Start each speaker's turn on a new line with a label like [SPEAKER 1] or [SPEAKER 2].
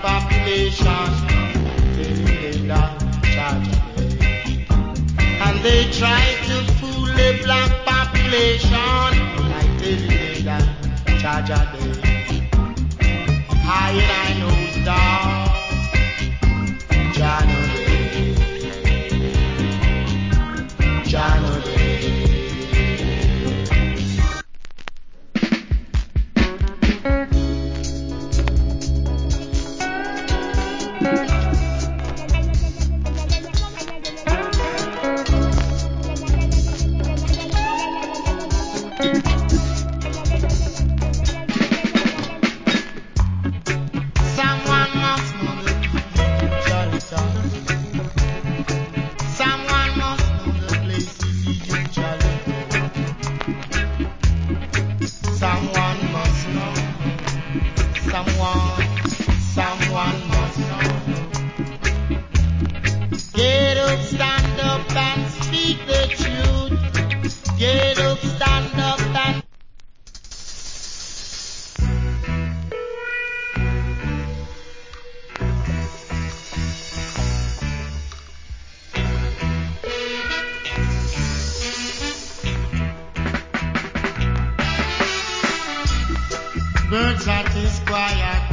[SPEAKER 1] population. Telling them Jaja day. And they try to fool the black population. Like telling them Jaja day. High and I knows down. Jano day. Jano day. Someone must know the future. Someone must know the places he usually goes. Someone must know. Someone must know. Get up, stand up and speak the truth. Get up, stand up and birds at his quiet